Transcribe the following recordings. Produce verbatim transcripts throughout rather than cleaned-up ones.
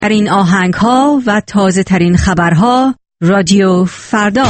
در این آهنگ ها و تازه ترین خبرها رادیو فردا.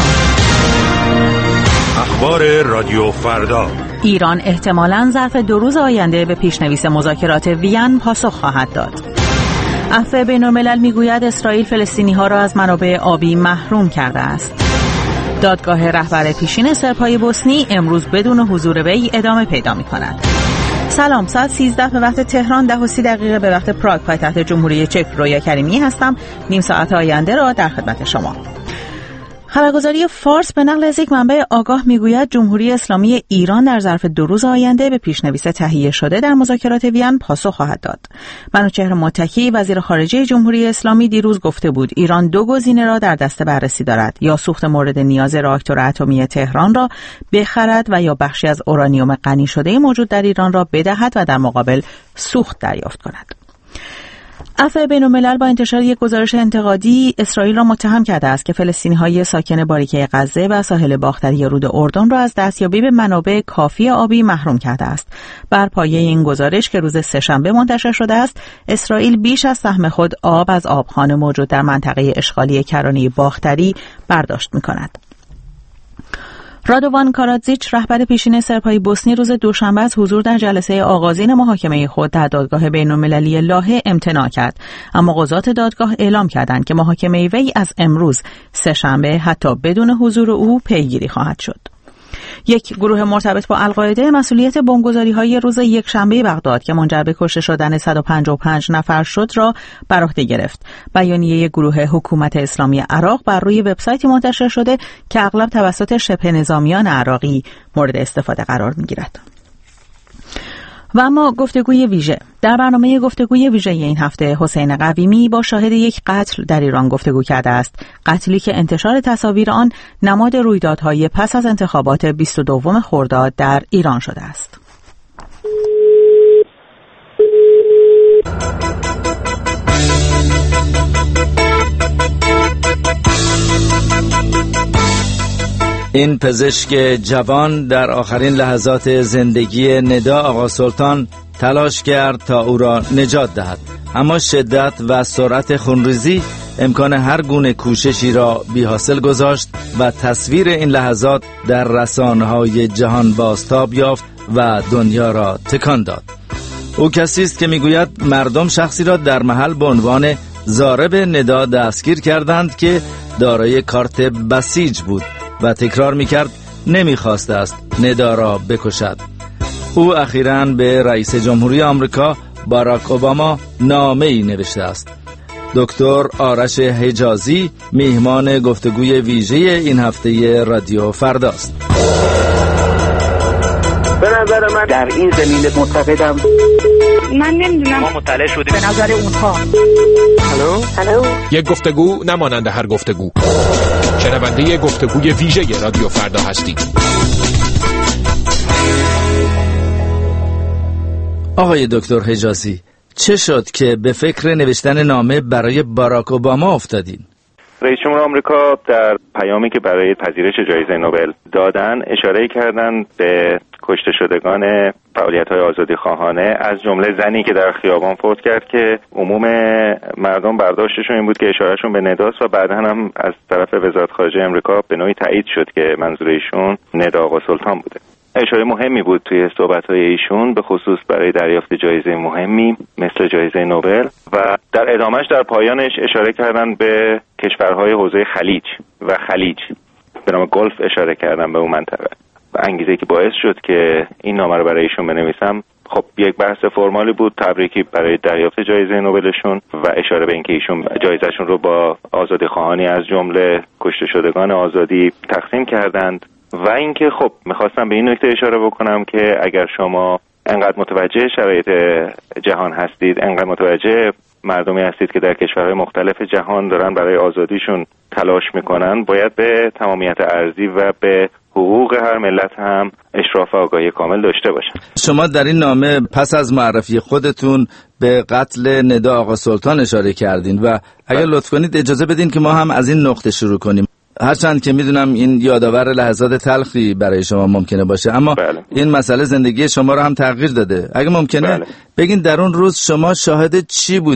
اخبار رادیو فردا. ایران احتمالاً ظرف دو روز آینده به پیشنویس مذاکرات وین پاسخ خواهد داد. عفو بین‌الملل میگوید اسرائیل فلسطینی‌ها را از منابع آبی محروم کرده است. دادگاه رهبر پیشین سرپای بوسنی امروز بدون حضور وی ادامه پیدا می‌کند. سلام، ساعت سیزده به وقت تهران، ده و سی دقیقه به وقت پراگ پایتخت جمهوری چک. رویا کریمی هستم. نیم ساعت آینده را در خدمت شما. خبرگزاری فارس به نقل از یک منبع آگاه میگوید جمهوری اسلامی ایران در ظرف دو روز آینده به پیشنویس تهیه شده در مذاکرات وین پاسخ خواهد داد. منوچهر متکی وزیر خارجه جمهوری اسلامی دیروز گفته بود ایران دو گزینه را در دست بررسی دارد: یا سوخت مورد نیاز راکتور اتمی تهران را بخرد و یا بخشی از اورانیوم غنی شده موجود در ایران را بدهد و در مقابل سوخت دریافت کند. عفو بین‌الملل با انتشار یک گزارش انتقادی اسرائیل را متهم کرده است که فلسطینی‌های ساکن باریکه غزه و ساحل باختری رود اردن را از دستیابی به منابع کافی آبی محروم کرده است. بر پایه این گزارش که روز سه‌شنبه منتشر شده است، اسرائیل بیش از سهم خود آب از آبخوان موجود در منطقه اشغالی کرانه باختری برداشت می‌کند. رادوان کارادزیچ رهبر پیشین سرپای بوسنی روز دوشنبه از حضور در جلسه آغازین محاکمه خود در دادگاه بین‌المللی لاهه امتناع کرد، اما قضات دادگاه اعلام کردند که محاکمه وی از امروز سه‌شنبه حتی بدون حضور او پیگیری خواهد شد. یک گروه مرتبط با القاعده مسئولیت بمبگذاری‌های روز یکشنبه بغداد که منجر به کشته شدن صد و پنجاه و پنج نفر شد را بر عهده گرفت. بیانیه گروه حکومت اسلامی عراق بر روی وبسایتی منتشر شده که اغلب توسط شبه نظامیان عراقی مورد استفاده قرار می‌گیرد. و اما گفتگوی ویژه. در برنامه گفتگوی ویژه این هفته حسین قویمی با شاهد یک قتل در ایران گفتگو کرده است. قتلی که انتشار تصاویر آن نماد رویدادهای پس از انتخابات بیست و دوم خرداد در ایران شده است. این پزشک جوان در آخرین لحظات زندگی ندا آقا سلطان تلاش کرد تا او را نجات دهد، اما شدت و سرعت خونریزی امکان هر گونه کوششی را بی حاصل گذاشت و تصویر این لحظات در رسانه‌های جهان بازتاب یافت و دنیا را تکان داد. او کسی است که میگوید مردم شخصی را در محل به عنوان ضارب ندا دستگیر کردند که دارای کارت بسیج بود و تکرار میکرد نمیخواسته است ندا را بکشد. او اخیراً به رئیس جمهوری آمریکا باراک اوباما نامه‌ای نوشته است. دکتر آرش حجازی میهمان گفتگوی ویژه این هفته رادیو فرداست. به نظر من در این زمینه معتقدم من نمیدونم، ما مطلع شدیم به نظر اونها. هلو هلو یک گفتگو نمانند هر گفتگو. شنونده گفتگوی ویژه رادیو فردا هستید. آقای دکتر حجازی، چه شد که به فکر نوشتن نامه برای باراک اوباما افتادین؟ رئیس جمهور آمریکا در پیامی که برای پذیرش جایزه نوبل دادن اشاره کردند به کشته شدگان فعالیت‌های آزادیخواهانه، از جمله زنی که در خیابان فوت کرد که عموم مردم برداشتشون این بود که اشارهشون به نداست و بعدا هم از طرف وزارت خارجه آمریکا به نوعی تایید شد که منظور ایشون ندا آقا سلطان بوده. اشاره مهمی بود توی صحبت‌های ایشون، به خصوص برای دریافت جایزه مهمی مثل جایزه نوبل، و در ادامهش در پایانش اشاره کردن به کشورهای حوزه خلیج و خلیج به نام گلف اشاره کردن به اون منطقه. و انگیزه که باعث شد که این نامه رو برای ایشون بنویسم خب یک بحث فرمالی بود، تبریکی برای دریافت جایزه نوبلشون و اشاره به اینکه ایشون جایزهشون رو با آزادیخواهانی از جمله کشته شدگان آزادی تقسیم کردند. و اینکه خب میخواستم به این نکته اشاره بکنم که اگر شما انقدر متوجه شرایط جهان هستید، انقدر متوجه مردمی هستید که در کشورهای مختلف جهان دارن برای آزادیشون تلاش میکنن، باید به تمامیت ارضی و به حقوق هر ملت هم اشراف و آگاهی کامل داشته باشن. شما در این نامه پس از معرفی خودتون به قتل ندا آقا سلطان اشاره کردین و اگر لطف کنید اجازه بدین که ما هم از این نقطه شروع کنیم. هرچند که میدونم این یادآور لحظات تلخی برای شما ممکنه باشه، اما بله. این مسئله زندگی شما رو هم تغییر داده. اگه ممکنه بله. بگین در اون روز شما شاهد چی بودین؟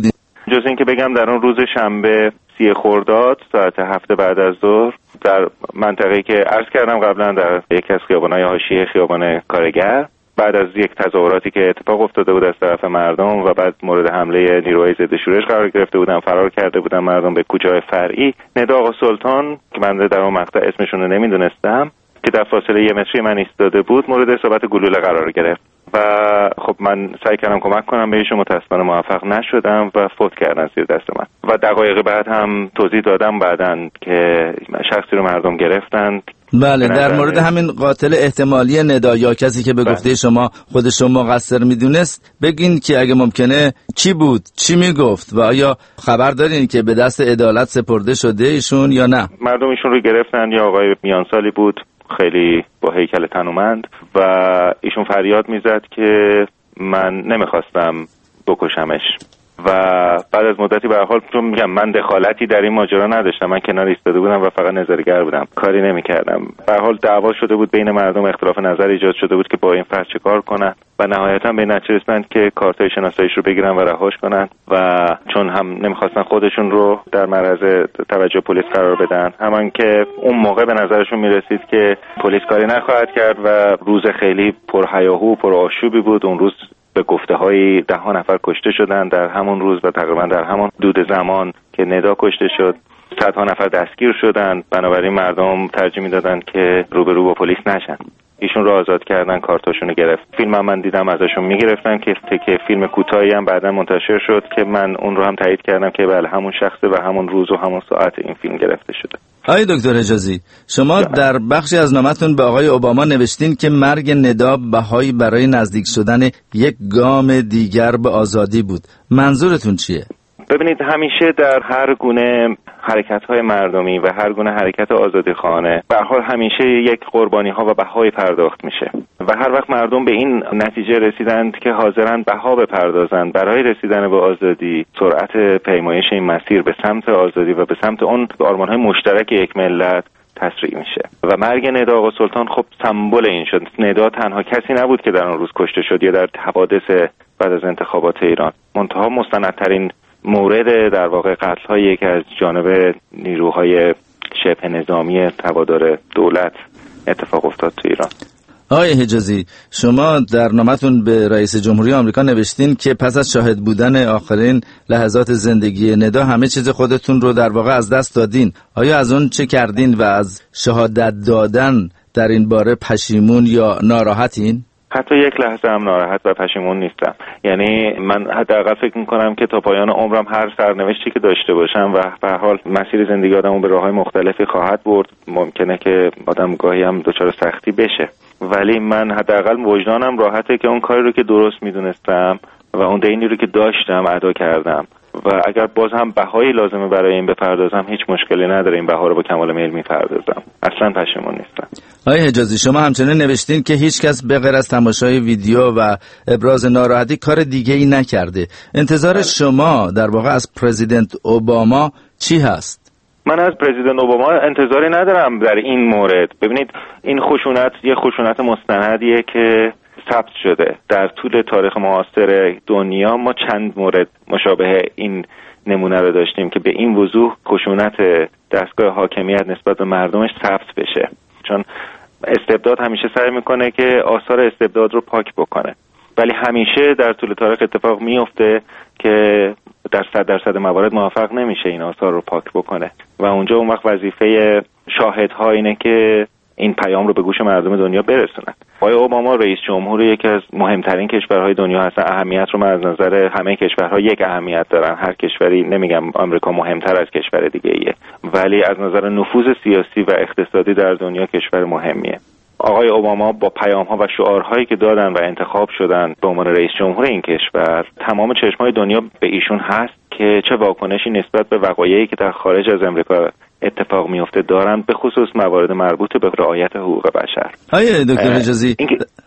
جز این که بگم در اون روز شنبه سی خرداد ساعت هفت بعد از ظهر در منطقه‌ای که عرض کردم قبلا در یکی از خیابان‌های حاشیه خیابان کارگر، بعد از یک تظاهراتی که اتفاق افتاده بود از طرف مردم و بعد مورد حمله نیروهای ضد شورش قرار گرفته بودن، فرار کرده بودن مردم به کوچه‌های فرعی، ندا آقا سلطان که من در اون مقطع اسمشون رو نمیدونستم که در فاصله یه متری من ایستاده بود مورد اصابت گلوله قرار گرفت و خب من سعی کردم کمک کنم به ایشون، متأسفانه موفق نشدم و فوت کردن زیر دست من و دقایق بعد هم توضیح دادم بعدن که شخصی رو مردم گرفتند. بله، در مورد همین قاتل احتمالی ندا یا کسی که به بله. گفته شما خودش رو مقصر میدونست بگین که اگه ممکنه کی بود، چی میگفت و آیا خبر دارین که به دست عدالت سپرده شده ایشون یا نه؟ مردم ایشون رو گرفتن، یا آقای میانسالی بود خیلی با هیکل تنومند و ایشون فریاد میزد که من نمیخواستم بکشمش و بعد از مدتی به هر حال چون میگم من دخالتی در این ماجرا نداشتم، من کنار ایستاده بودم و فقط نظارگر بودم، کاری نمیکردم. به هر حال دعوا شده بود بین مردم، اختلاف نظر ایجاد شده بود که با این فرد چه کار کنن و نهایتا به نتیجه رسیدند که کارتای شناساییش رو بگیرن و رهاش کنن و چون هم نمیخواستن خودشون رو در معرض توجه پلیس قرار بدن، همان که اون موقع به نظرشون میرسید که پلیس کاری نخواهد کرد و روز خیلی پرهیاهو و پرآشوبی بود. اون روز به گفته های ده ها نفر کشته شدن در همون روز و تقریبا در همون دود زمان که ندا کشته شد صدها نفر دستگیر شدن. بنابراین مردم ترجیح میدادن که روبرو با پلیس نشن. ایشون رو آزاد کردن، کارتاشون رو گرفت. فیلم هم من دیدم ازشون میگرفتن که تکه فیلم کوتاهی هم بعدا منتشر شد که من اون رو هم تایید کردم که بله همون شخصه و همون روز و همون ساعت این فیلم گرفته شده. آقای دکتر حجازی، شما در بخشی از نامتون به آقای اوباما نوشتین که مرگ ندا بهایی برای نزدیک شدن یک گام دیگر به آزادی بود. منظورتون چیه؟ ببینید همیشه در هر گونه حرکت‌های مردمی و هر گونه حرکت آزادیخواهانه به هر حال همیشه یک قربانی‌ها و بهای پرداخت میشه و هر وقت مردم به این نتیجه رسیدند که حاضرند بها بپردازند برای رسیدن به آزادی، سرعت پیمایش این مسیر به سمت آزادی و به سمت اون آرمان‌های مشترک یک ملت تسریع میشه و مرگ ندا آقا سلطان خب سمبل این شد. ندا تنها کسی نبود که در اون روز کشته شد یا در حوادث بعد از انتخابات ایران، منتها مستندترین مورد در واقع قتل هایی که از جانب نیروهای شبه نظامی توادار دولت اتفاق افتاد تو ایران. آقای حجازی، شما در نامتون به رئیس جمهوری آمریکا نوشتین که پس از شاهد بودن آخرین لحظات زندگی ندا همه چیز خودتون رو در واقع از دست دادین. آیا از اون چه کردین و از شهادت دادن در این باره پشیمون یا ناراحتین؟ حتی یک لحظه هم ناراحت و پشیمون نیستم. یعنی من حداقل فکر میکنم که تا پایان عمرم هر سرنوشتی که داشته باشم و به هر حال مسیر زندگی آدمو به راههای مختلفی خواهد برد، ممکنه که آدم گاهی هم دچار سختی بشه، ولی من حداقل وجدانم راحته که اون کاری رو که درست میدونستم و اون دینی رو که داشتم ادا کردم و اگر باز هم بهایی لازمه برای این بپردازم هیچ مشکلی نداره، این بها رو با کمال میل میپردازم، اصلا پشیمون نیستم. آقای حجازی، شما همچنین نوشتین که هیچ کس به غیر از تماشای ویدیو و ابراز ناراحتی کار دیگه ای نکرده. انتظار شما در واقع از پرزیدنت اوباما چی هست؟ من از پرزیدنت اوباما انتظاری ندارم در این مورد. ببینید این خشونت یه خشونت مستندیه که ثبت شده در طول تاریخ معاصر دنیا. ما چند مورد مشابه این نمونه رو داشتیم که به این وضوح خشونت دستگاه حاکمیت نسبت به مردمش ثبت بشه، چون استبداد همیشه سعی میکنه که آثار استبداد رو پاک بکنه، ولی همیشه در طول تاریخ اتفاق میفته که در صد درصد موارد موفق نمیشه این آثار رو پاک بکنه و اونجا اون وقت وظیفه شاهدها اینه که این پیام رو به گوش مردم دنیا برسونن. آقای اوباما رئیس جمهور یکی از مهمترین کشورهای دنیا هستن. اهمیت رو من از نظر همه کشورها یک اهمیت دارن. هر کشوری، نمیگم آمریکا مهمتر از کشور دیگه ایه، ولی از نظر نفوذ سیاسی و اقتصادی در دنیا کشور مهمیه. آقای اوباما با پیام‌ها و شعارهایی که دادن و انتخاب شدن به عنوان رئیس جمهور این کشور، تمام چشم‌های دنیا به ایشون هست که چه واکنشی نسبت به وقایعی که در خارج از امریکا اتفاق میفته دارن، به خصوص موارد مربوط به رعایت حقوق بشر. آقای دکتر حجازی،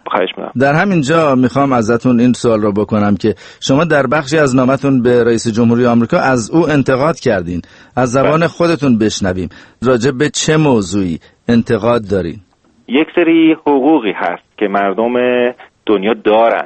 در همین جا میخوام ازتون این سوال رو بکنم که شما در بخشی از نامتون به رئیس جمهوری آمریکا از او انتقاد کردین. از زبان خودتون بشنویم راجع به چه موضوعی انتقاد دارین؟ یک سری حقوقی هست که مردم دنیا دارند،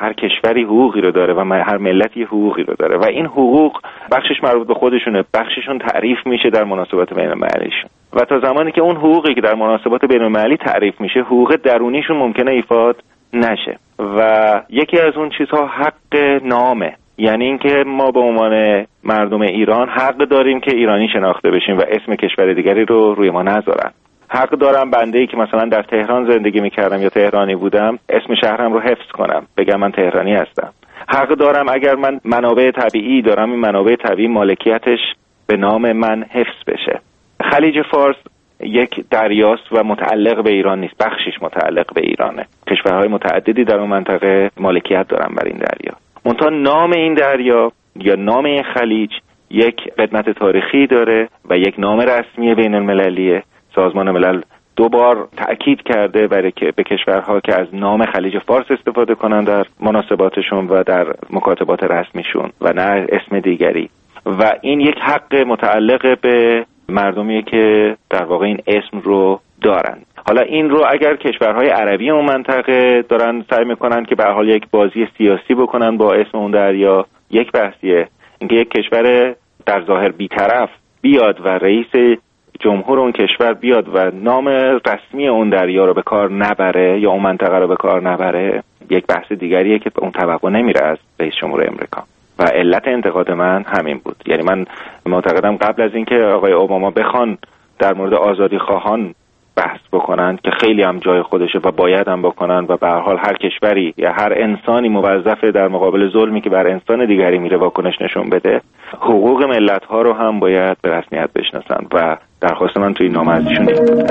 هر کشوری حقوقی رو داره و هر ملتی حقوقی رو داره و این حقوق بخشش مربوط به خودشونه، بخششون تعریف میشه در مناسبات بین‌المللیشون و تا زمانی که اون حقوقی که در مناسبات بین‌المللی تعریف میشه حقوق درونیشون ممکنه ایفاد نشه. و یکی از اون چیزها حق نامه، یعنی اینکه ما به عنوان مردم ایران حق داریم که ایرانی شناخته بشیم و اسم کشور دیگری رو روی ما نذارن. حق دارم بنده‌ای که مثلا در تهران زندگی میکردم یا تهرانی بودم اسم شهرم رو حفظ کنم، بگم من تهرانی هستم. حق دارم اگر من منابع طبیعی دارم این منابع طبیعی مالکیتش به نام من حفظ بشه. خلیج فارس یک دریاست و متعلق به ایران نیست، بخشش متعلق به ایرانه. کشورهای متعددی در اون منطقه مالکیت دارن بر این دریا. منتها نام این دریا یا نام این خلیج یک قدمت تاریخی داره و یک نام رسمی بین المللیه. سازمان ملل دو بار تأکید کرده برای که به کشورها که از نام خلیج فارس استفاده کنن در مناسباتشون و در مکاتبات رسمیشون و نه اسم دیگری. و این یک حق متعلق به مردمیه که در واقع این اسم رو دارن. حالا این رو اگر کشورهای عربی اون منطقه دارن سعی میکنن که به هر حال یک بازی سیاسی بکنن با اسم اون دریا، یک بحثیه. اینکه یک کشور در ظاهر بی‌طرف بیاد و رئیس جمهور اون کشور بیاد و نام رسمی اون دریا رو به کار نبره یا اون منطقه رو به کار نبره، یک بحث دیگریه که اون توقع نمیره از رئیس جمهور امریکا. و علت انتقاد من همین بود. یعنی من معتقدم قبل از اینکه آقای اوباما بخوان در مورد آزادی خواهان بحث بکنن که خیلی هم جای خودشه و باید هم بکنن و به هر حال هر کشوری یا هر انسانی موظفه در مقابل ظلمی که بر انسان دیگری میره واکنش نشون بده، حقوق ملت ها رو هم باید به رسمیت بشناسن و درخواست من توی نامه ازشون این بود.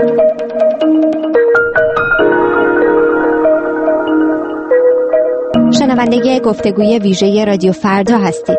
شنونده گفتگوی ویژه رادیو فردا هستید.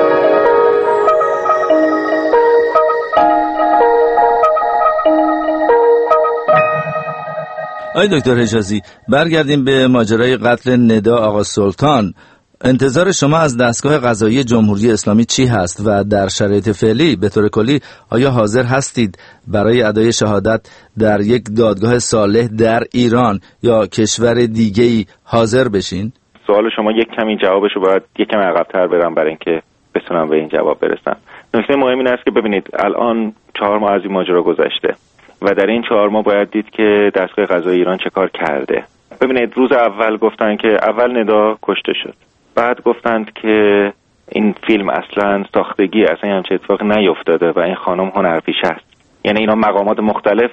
آقای دکتر حجازی، برگردیم به ماجرای قتل ندا آقا سلطان. انتظار شما از دستگاه قضایی جمهوری اسلامی چی هست و در شرایط فعلی به طور کلی آیا حاضر هستید برای ادای شهادت در یک دادگاه صالح در ایران یا کشور دیگه‌ای حاضر بشین؟ سوال شما یک کمی جوابشو باید یک کمی عقب‌تر برم برای اینکه بتونم به این جواب برسم. نکته مهم این است که ببینید الان چهار ماه از این ماجرا گذشته و در این چهار ماه باید دید که دستگاه قضایی ایران چه کار کرده. ببینید روز اول گفتن که اول ندا کشته شد، بعد گفتند که این فیلم اصلا ساختگی، اصلا همچه اتفاق نیفتاده و این خانم هنرپیشه است. یعنی اینا مقامات مختلف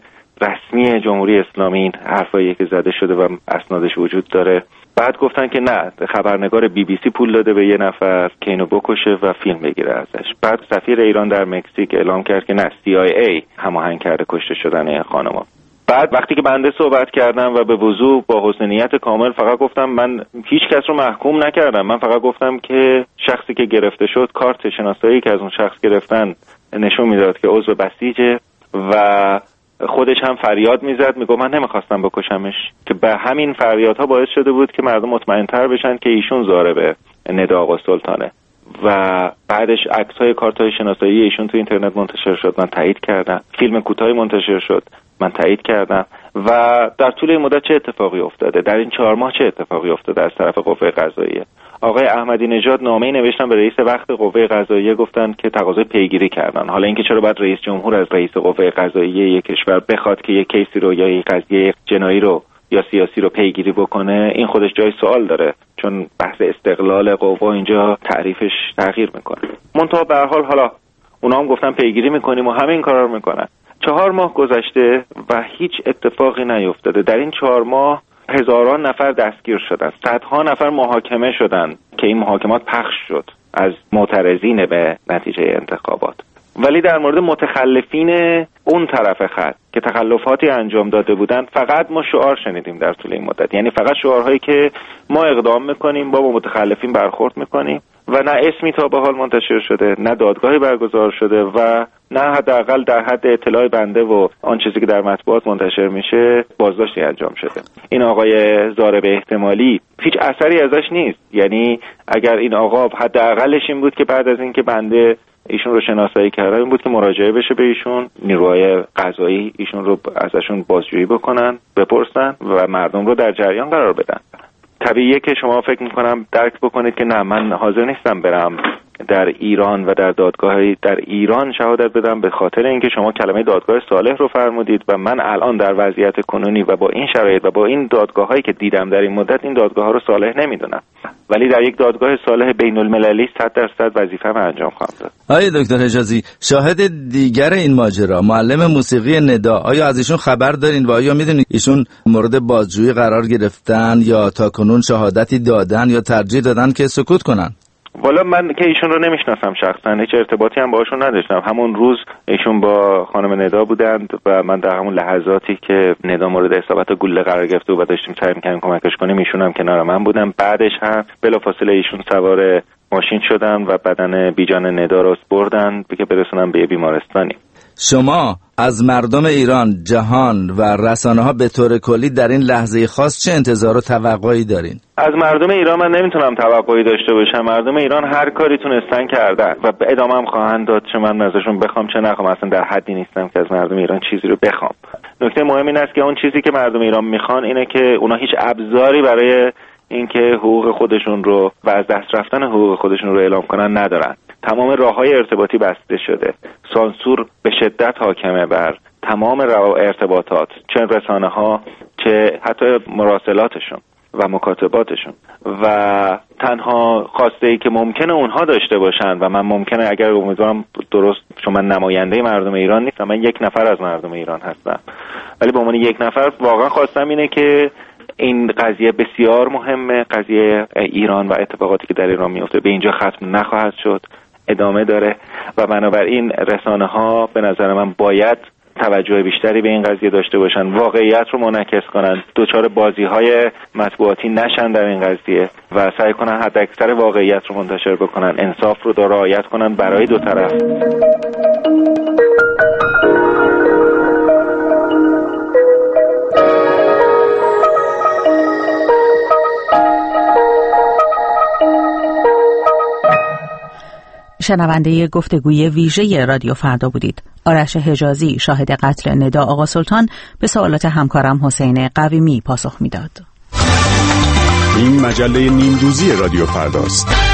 رسمی جمهوری اسلامی این حرفایی که زده شده و اسنادش وجود داره. بعد گفتن که نه، خبرنگار بی بی سی پول داده به یه نفر که اینو بکشه و فیلم بگیره ازش. بعد سفیر ایران در مکزیک اعلام کرد که نه، سی آی ای هماهنگ کرده کشته شدن این خانم‌ها. بعد وقتی که بنده صحبت کردم و به وضوح با حسن نیت کامل فقط گفتم من هیچ کس رو محکوم نکردم، من فقط گفتم که شخصی که گرفته شد کارت شناسایی که از اون شخص گرفتن نشون میداد که عضو بسیجه و خودش هم فریاد میزد، میگه من نمیخواستم بکشمش، که به همین فریادها باعث شده بود که مردم مطمئن‌تر بشن که ایشون ضارب ندا آقا سلطانه. و بعدش عکس‌های کارت‌های شناسایی ایشون تو اینترنت منتشر شد، من تایید کردم. فیلم کوتاهی منتشر شد، من تایید کردم. و در طول این مدت چه اتفاقی افتاده؟ در این چهار ماه چه اتفاقی افتاده از طرف قوه قضاییه؟ آقای احمدی نژاد نامه‌ای نوشتن به رئیس وقت قوه قضاییه، گفتن که تقاضای پیگیری کردن. حالا اینکه چرا باید رئیس جمهور از رئیس قوه قضاییه یک کشور بخواد که یک کیسی رو یا یک قضیه جنایی رو یا سیاسی رو پیگیری بکنه، این خودش جای سوال داره، چون بحث استقلال قوا اینجا تعریفش تغییر میکنه. منتها به هر حال حالا اونا هم گفتن پیگیری میکنیم و همین کارا رو میکنن. چهار ماه گذشته و هیچ اتفاقی نیفتاده. در این چهار ماه هزاران نفر دستگیر شدن، صدها نفر محاکمه شدن که این محاکمات پخش شد از معترضین به نتیجه انتخابات. ولی در مورد متخلفین اون طرف خط که تخلفاتی انجام داده بودن فقط ما شعار شنیدیم در طول این مدت. یعنی فقط شعارهایی که ما اقدام میکنیم، با متخلفین برخورد میکنیم و نه اسمی تا به حال منتشر شده، نه دادگاهی برگزار شده و نه حداقل در حد اطلاع بنده و آن چیزی که در مطبوعات منتشر میشه بازداشتی انجام شده. این آقای ضارب احتمالی هیچ اثری ازش نیست. یعنی اگر این آقا حداقلش این بود که بعد از اینکه بنده ایشون رو شناسایی کرده این بود که مراجعه بشه به ایشون، نیروهای قضایی ایشون رو ازشون بازجویی بکنن، بپرسن و مردم رو در جریان قرار بدن. طبیعیه که شما فکر میکنم درک بکنید که نه، من حاضر نیستم برم در ایران و در دادگاهی در ایران شهادت بدم، به خاطر اینکه شما کلمه دادگاه صالح رو فرمودید و من الان در وضعیت کنونی و با این شرایط و با این دادگاه‌هایی که دیدم در این مدت این دادگاه‌ها رو صالح نمیدونم، ولی در یک دادگاه صالح بین‌المللی صد درصد وظیفه‌ام انجام خواهم داد. آقای دکتر حجازی، شاهد دیگر این ماجرا معلم موسیقی ندا، آیا از ایشون خبر دارین و آیا میدونید ایشون مورد بازجویی قرار گرفتن یا تاکنون شهادتی دادن یا ترجیح دادن که سکوت کنن؟ والا من که ایشون رو نمیشناسم شخصا، هیچ ارتباطی هم باهاشون نداشتم. همون روز ایشون با خانم ندا بودند و من در همون لحظاتی که ندا مورد اصابت گلوله قرار گرفته و داشتیم سعی می‌کردیم کمکش کنیم، ایشون هم کنار من بودن. بعدش هم بلافاصله ایشون سوار ماشین شدن و بدن بیجان ندا رو بردن که برسونن به بیمارستانی. شما از مردم ایران، جهان و رسانه‌ها به طور کلی در این لحظه خاص چه انتظار و توقعی دارین؟ از مردم ایران من نمیتونم توقعی داشته باشم. مردم ایران هر کاری تونستن کردن و به ادامه هم خواهند داد، چه من ازشون بخوام چه نخوام. اصلا در حدی نیستم که از مردم ایران چیزی رو بخوام. نکته مهم این است که اون چیزی که مردم ایران میخوان اینه که اونا هیچ ابزاری برای اینکه حقوق خودشون رو و از دست رفتن حقوق خودشون رو اعلام کنن ندارن. تمام راههای ارتباطی بسته شده. سانسور به شدت حاکمه بر تمام ارتباطات، چه رسانه‌ها چه حتی مراسلاتشون و مکاتباتشون، و تنها خواسته‌ای که ممکنه اونها داشته باشن و من ممکنه اگر امیدوارم درست، چون من نماینده مردم ایران نیستم، من یک نفر از مردم ایران هستم، ولی به عنوان یک نفر واقعا خواستم اینه که این قضیه بسیار مهمه. قضیه ایران و اتفاقاتی که در ایران میفته به اینجا ختم نخواهد شد، ادامه داره و بنابراین رسانه ها به نظر من باید توجه بیشتری به این قضیه داشته باشن، واقعیت رو منعکس کنن، دوچار بازی های مطبوعاتی نشن در این قضیه و سعی کنن حد اکثر واقعیت رو منتشر بکنن، انصاف رو رعایت کنن برای دو طرف. شنونده گفتگوی ویژه رادیو فردا بودید. آرش حجازی شاهد قتل ندا آقا سلطان به سوالات همکارم حسین قویمی پاسخ میداد. این مجله نیم روزی رادیو فرداست.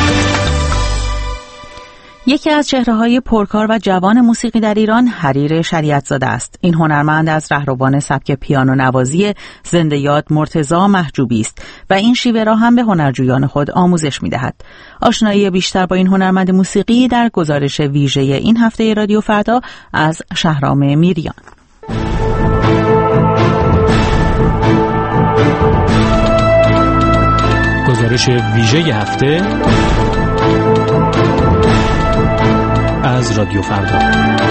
یکی از چهره‌های پرکار و جوان موسیقی در ایران حریر شریعت‌زاده است. این هنرمند از رهروان سبک پیانو نوازی زنده یاد مرتضی محجوبی است و این شیوه را هم به هنرجویان خود آموزش می‌دهد. آشنایی بیشتر با این هنرمند موسیقی در گزارش ویژه این هفته رادیو فردا از شهرام میریان. گزارش ویژه هفته از رادیو فردا.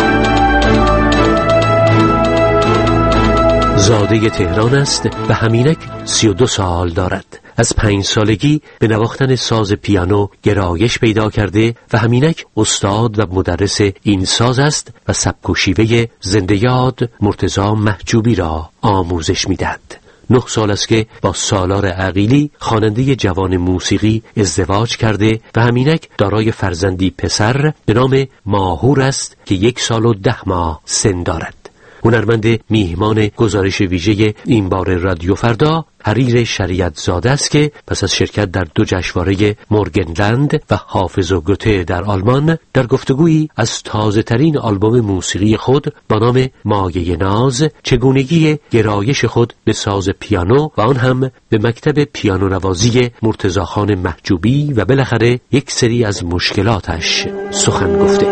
زاده تهران است و همینک سی و دو سال دارد. از پنج سالگی به نواختن ساز پیانو گرایش پیدا کرده و همینک استاد و مدرس این ساز است و سبک و شیوه زنده یاد مرتضی محجوبی را آموزش می‌دهد. نه سال است که با سالار عقیلی خواننده جوان موسیقی ازدواج کرده و همینک دارای فرزندی پسر به نام ماهور است که یک سال و ده ماه سن دارد. هنرمند میهمان گزارش ویژه این بار رادیو فردا حریر شریعت‌زاده است که پس از شرکت در دو جشنواره مورگنلند و حافظ و گوته در آلمان در گفتگویی از تازه ترین آلبوم موسیقی خود با نام مایه ناز، چگونگی گرایش خود به ساز پیانو و آن هم به مکتب پیانو نوازی مرتضی خان محجوبی و بالاخره یک سری از مشکلاتش سخن گفته.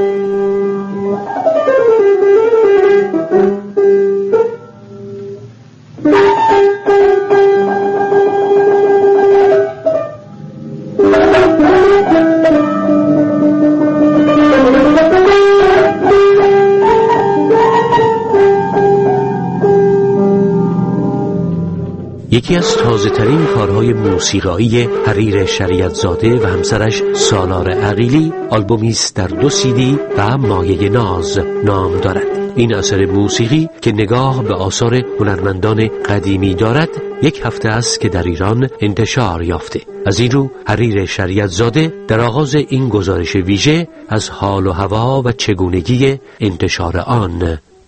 یکی از تازه ترین کارهای موسیقایی حریر شریعت‌زاده و همسرش سالار عقیلی آلبومی است در دو سی دی و مایه ناز نام دارد. این اثر موسیقی که نگاه به آثار هنرمندان قدیمی دارد یک هفته است که در ایران انتشار یافته. از این رو حریر شریعت‌زاده در آغاز این گزارش ویژه از حال و هوا و چگونگی انتشار آن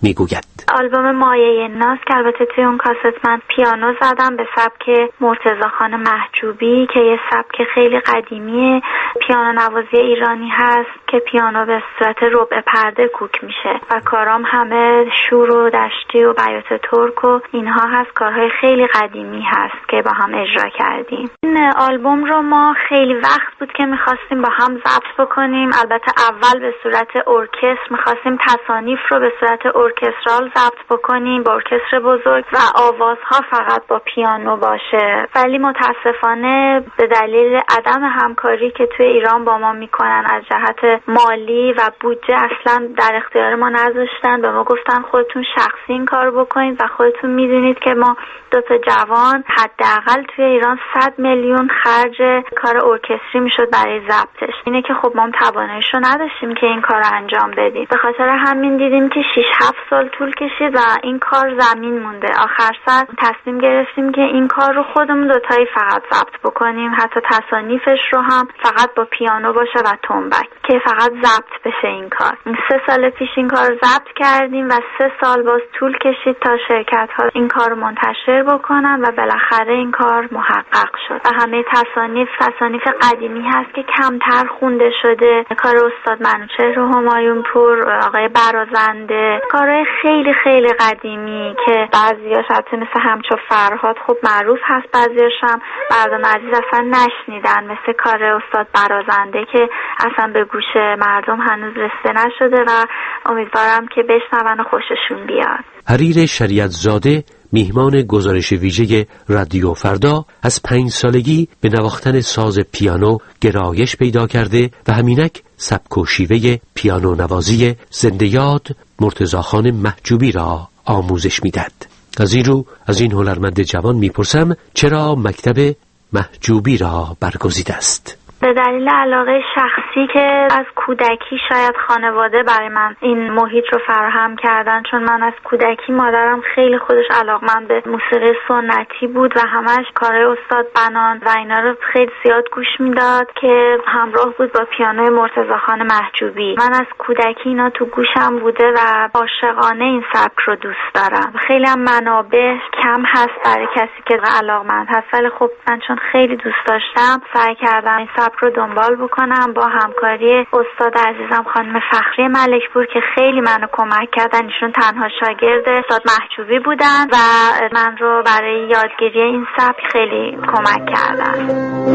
میگوید. آلبوم مایه ناز که البته توی اون کاست من پیانو زدم به سبک مرتضی خان محجوبی که یه سبک خیلی قدیمی پیانو نوازی ایرانی هست که پیانو به صورت ربع پرده کوک میشه و کارام همه شور و دشتی و بیات ترک و اینها هست. کارهای خیلی قدیمی هست که با هم اجرا کردیم. این آلبوم رو ما خیلی وقت بود که میخواستیم با هم ضبط بکنیم. البته اول به صورت ارکستر میخواستیم تصانیف رو به صورت ارکسترال ضبط بکنیم با ارکستر بزرگ و آوازها فقط با پیانو باشه، ولی متاسفانه به دلیل عدم همکاری که توی ایران با ما میکنن از جهت مالی و بودجه اصلا در اختیار ما نذاشتن. به ما گفتن خودتون شخصی این کار بکنید و خودتون میدونید که ما دو تا جوان حداقل توی ایران صد میلیون خرج کار ارکستری میشد برای ضبطش. اینه که خب ما تواناییشو نداشتیم که این کار رو انجام بدیم. به خاطر همین دیدیم که شش هفت سال طول کشید و این کار زمین مونده. آخر سر تصمیم گرفتیم که این کار رو خودمون دوتایی فقط ضبط بکنیم، حتی تصانیفش رو هم فقط با پیانو باشه و تنبک که فقط ضبط بشه این کار. سه سال پیش این کار رو ضبط کردیم و سه سال باز طول کشید تا شرکت ها این کار رو منتشر بکنن و بالاخره این کار محقق شد. و همه تصانیف تصانیف قدیمی هست که کمتر خونده شده. کار استاد منوچهر و همایون پور، آقای برازنده، کارهای خیلی خیلی قدیمی که بعضیاش حتی مثل همچو فرهاد خب معروف هست، بعضیاش هم مردم عزیز اصلا نشنیدن، مثل کار استاد برازنده که اصلا به گوش مردم هنوز رسیده نشده و امیدوارم که بشنون و خوششون بیاد. حریر شریعت زاده میهمان گزارش ویژه رادیو فردا از پنج سالگی به نواختن ساز پیانو گرایش پیدا کرده و همینک سبک و شیوه پیانو نوازی زنده یاد مرتضی خان محجوبی را آموزش میداد. از این رو از این هنرمند جوان میپرسم چرا مکتب محجوبی را برگزیده است؟ به دلیل علاقه شخصی که از کودکی شاید خانواده برای من این محیط رو فراهم کردن، چون من از کودکی مادرم خیلی خودش علاقمند به موسیقی سنتی بود و همش کارهای استاد بنان و اینا رو خیلی زیاد گوش میداد که همراه بود با پیانوی مرتضی خان محجوبی. من از کودکی اینا تو گوشم بوده و عاشقانه این سبک رو دوست دارم. خیلی هم منابع کم هست برای کسی که علاقمند هست، ولی خب من چون خیلی دوست داشتم سعی کردم این سبک رو دنبال بکنم با همکاری استاد عزیزم خانم فخری ملکپور که خیلی منو کمک کردن. ایشون تنها شاگرد استاد محجوبی بودن و من رو برای یادگیری این سبک خیلی کمک کردن.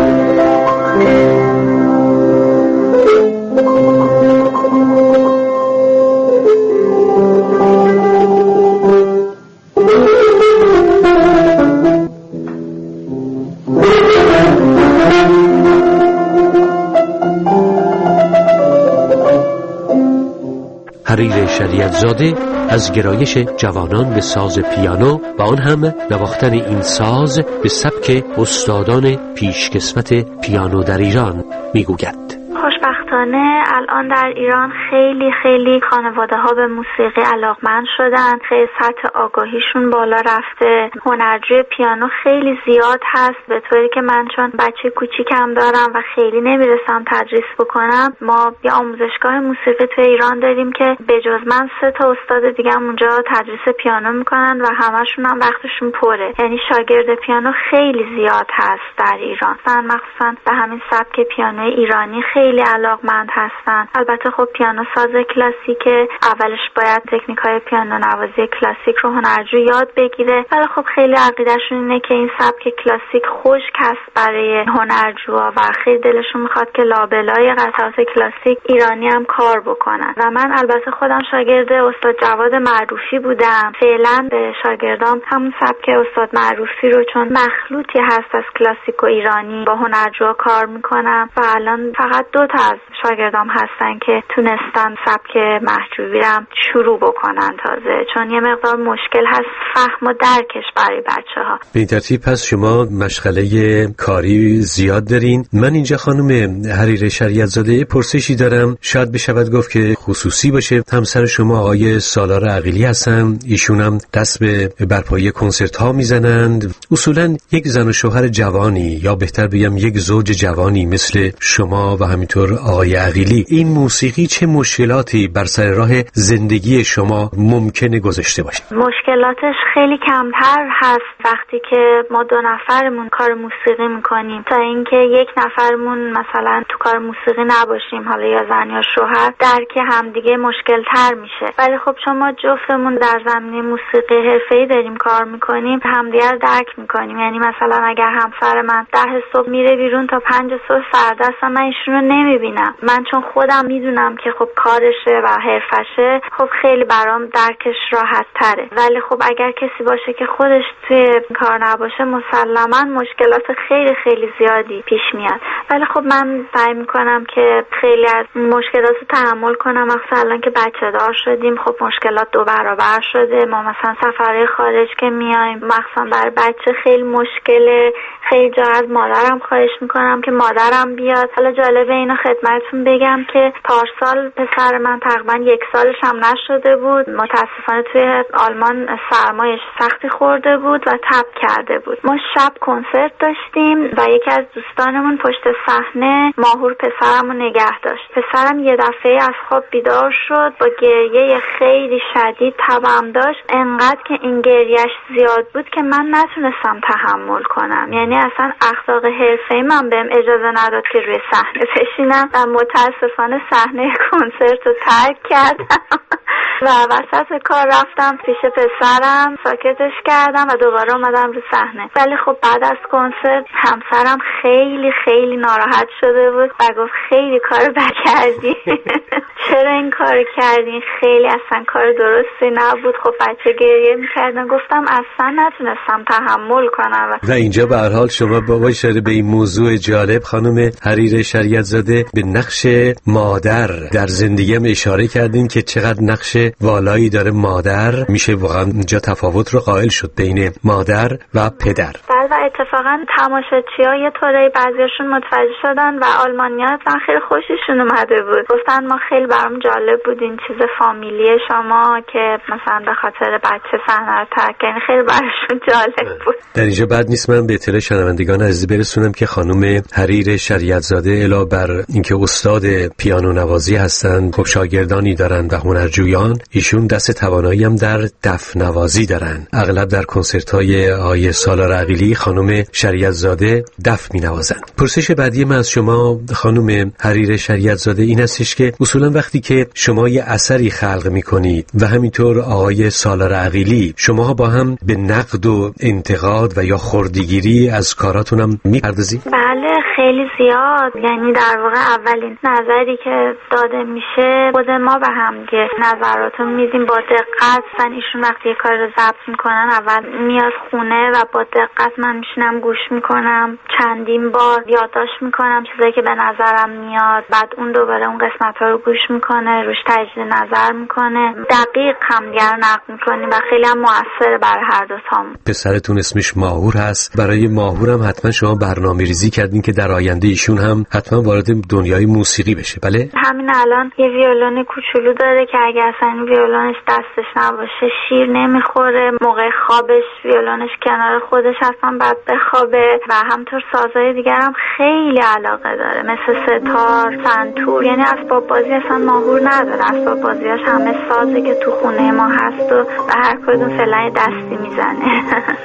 حریر شریعت زاده از گرایش جوانان به ساز پیانو و آن هم نواختن این ساز به سبک استادان پیشکسوت پیانو در ایران میگوید. خوشبختانه الان در ایران خیلی خیلی خانواده ها به موسیقی علاقمند شدن، خیلی سطح آگاهیشون بالا رفته، هنرجوی پیانو خیلی زیاد هست، به طوری که من چون بچه کوچیکم دارم و خیلی نمیرسم تدریس بکنم، ما یه آموزشگاه موسیقی تو ایران داریم که به جز من سه تا استاد دیگه هم اونجا تدریس پیانو میکنن و همشون هم وقتشون پره. یعنی شاگرد پیانو خیلی زیاد هست در ایران، من مخصوصا به همین سبک پیانوی ایرانی خیلی علاقمند هستن. البته خب پیانو ساز کلاسیکه، اولش باید تکنیک‌های پیانو نوازی کلاسیک رو هنرجو یاد بگیره، ولی خب خیلی عقیدهشون اینه که این سبک کلاسیک خشک هست برای هنرجوها و خیلی دلشون میخواد که لابلای قطعات کلاسیک ایرانی هم کار بکنن. و من البته خودم شاگرد استاد جواد معروفی بودم. فعلا به شاگردام همون سبک استاد معروفی رو چون مخلوطی هست از کلاسیک و ایرانی با هنرجوها کار میکنم و الان فقط دو تا از شاگردام هستن که تونستن سبک محجوبی رو شروع بکنن تازه، چون یه مقدار مشکل هست فهم و درکش برای بچه ها. به این ترتیب پس شما مشغله کاری زیاد دارین. من اینجا خانم حریر شریعت زاده پرسشی دارم، شاید بشود گفت که خصوصی باشه. همسر شما آقای سالار عقیلی هستن، ایشون هم دست به برپایی کنسرت ها میزنند. اصولا یک زن و شوهر جوانی یا بهتر بگم یک زوج جوانی مثل شما و همینطور آقای عقیلی، این موسیقی چه مشکلاتی بر سر راه زندگی شما ممکنه گذاشته باشه؟ مشکلاتش خیلی کمتر هست وقتی که ما دو نفرمون کار موسیقی میکنیم تا اینکه یک نفرمون مثلا تو کار موسیقی نباشیم، حالا یا زن یا شوهر، درک همدیگه مشکل تر میشه. ولی خب چون ما جفتمون در زمینه موسیقی حرفه‌ای داریم کار میکنیم، همدیگه رو درک میکنیم. یعنی مثلا اگر همسر من ده صبح میره بیرون تا پنج صبح سردست، من ایشون رو نمیبینم. من چون خودم میدونم که خب کارشه و حرفشه، خب خیلی برام درکش راحت تره. ولی خب اگر کسی باشه که خودش توی کار نباشه، مسلما مشکلات خیلی خیلی زیادی پیش میاد. ولی خب من سعی میکنم که خیلی از مشکلات رو تحمل کنم. مثلا الان که بچه دار شدیم، خب مشکلات دو برابر شده. ما مثلا سفرهای خارج که میایم، مثلا برای بچه خیلی مشکله. خیلی جا از مادرم خواهش میکنم که مادرم بیاد. حالا جالبه اینو خدمتتون بگم که پارسال پسر من تقریبا یک سالش هم نشده بود. متاسفانه توی آلمان سرمایش سختی خورده بود و تب کرده بود. ما شب کنسرت داشتیم و یکی از دوستانمون پشت صحنه ماهور پسرمو نگه داشت. پسرم یه دفعه از خواب بیدار شد، با گریه خیلی شدید، تبم داشت. انقدر که این گریهش زیاد بود که من نتونستم تحمل کنم. یعنی اصلا اخلاق حرفه‌ای من بهم اجازه نداد که روی صحنه بشینم و متاسفانه صحنه کنسرت رو ترک کردم و وسط کار رفتم پیش پسرم، ساکتش کردم و دوباره اومدم رو صحنه. ولی خب بعد از کنسرت همسرم خیلی خیلی ناراحت شده بود و گفت خیلی کار بد کردی. چرا این کار کردین؟ خیلی اصلا کار درستی نبود. خب بچه گریه میکردن. گفتم اصلا نتونستم تحمل کنم. و اینجا به هر حال شما با اشاره به این موضوع جالب خانم حریر شریعت زاده به نقش مادر در زندگی هم اشاره کردین که چقدر نقش والایی داره مادر. میشه واقعا اینجا تفاوت رو قائل شد بین مادر و پدر. بله، و اتفاقا تماشاچی‌ها یه طوری بعضیاشون متوجه شدن و آلمانی‌ها خیلی خوششون اومده بود. گفتن ما خیلی برام جالب بود این چیز فامیلی شما که مثلا به خاطر بچه صحنه رو ترک کردین. خیلی براشون جالب بود. در اینجا بعد نیست من به اطلاع شنوندگان عزیز برسونم که خانم حریر شریعت زاده علاوه بر اینکه استاد پیانو نوازی هستند، خب شاگردانی دارن و هنرجویان. ایشون دست توانایی هم در دف نوازی دارن. اغلب در کنسرت‌های آقای سالار عقیلی خانم شریعت زاده دف می‌نوازن. پرسش بعدی من از شما خانم حریر شریعت زاده این هستش که اصولا وقتی که شما یه اثری خلق می‌کنید و همینطور آقای سالار عقیلی، شما با هم به نقد و انتقاد و یا خردگیری از کاراتون هم می‌پردازید؟ بله، خیلی زیاد. یعنی در واقع اولین نظری که داده میشه، خود ما به هم که نظراتون میدیم با دقت. مثلا ایشون وقتی یه کار رو ضبط میکنن، اول میاد خونه و با دقت من میشینم گوش میکنم، چندین بار یادداشت میکنم چیزایی که به نظرم میاد. بعد اون دوباره اون قسمت‌ها رو گوش میکنه، روش تجدید نظر میکنه، دقیق همدیگر نقد میکنیم و خیلی هم موثر برای هر دو تامون. پسرتون اسمش ماهور هست. برای ماهور هم حتما شما برنامه‌ریزی کردین که در آینده ایشون هم حتما وارد دنیای موسیقی بشه. بله؟ همین الان یه ویولون کوچولو داره که اگه اصلا این ویولونش دستش نباشه شیر نمیخوره. موقع خوابش ویولونش کنار خودش اصلا بعد بخوابه. و همطور سازهای دیگر هم خیلی علاقه داره، مثل ستار، سنتور. یعنی اسباب بازی اصلا ماهور نداره. اسباب بازیاش همه سازه که تو خونه ما هست و به هر کدوم فعلا دستی میزنه.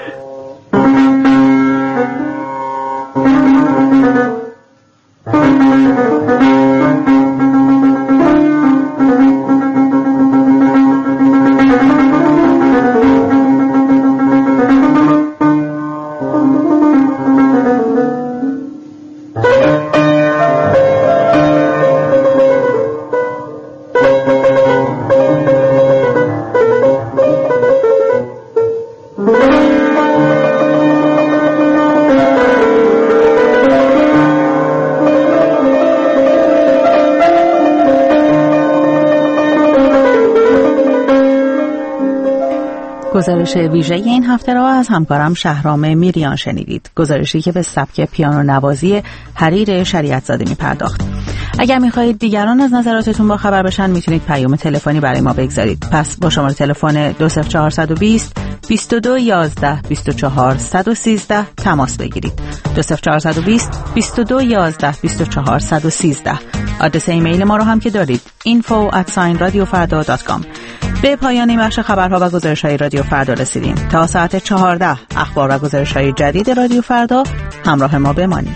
گزارش ویژه این هفته را از همکارم شهرام میریان شنیدید. گزارشی که به سبک پیانو نوازی حریر شریعت زاده می پرداخت. اگر می خواهید دیگران از نظراتتون با خبر بشن، میتونید پیام تلفنی برای ما بگذارید. پس با شماره تلفن دو صفر چهار دو صفر بیست و دو یازده بیست و چهار صد و سیزده تماس بگیرید. دو صفر چهار دو صفر بیست و دو یازده بیست و چهار صد و سیزده. آدرس ایمیل ما رو هم که دارید info at radio farda dot com. به پایان این بخش خبرها و گزارش‌های رادیو فردا رسیدیم. تا ساعت چهارده اخبار و گزارش‌های جدید رادیو فردا همراه ما بمانید.